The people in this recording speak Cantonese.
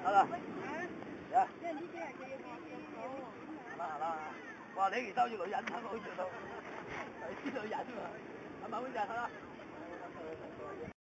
好啦，啊，好啦，哇，你其收住女人，我好似到，係啲女人喎，係咪好似係啦？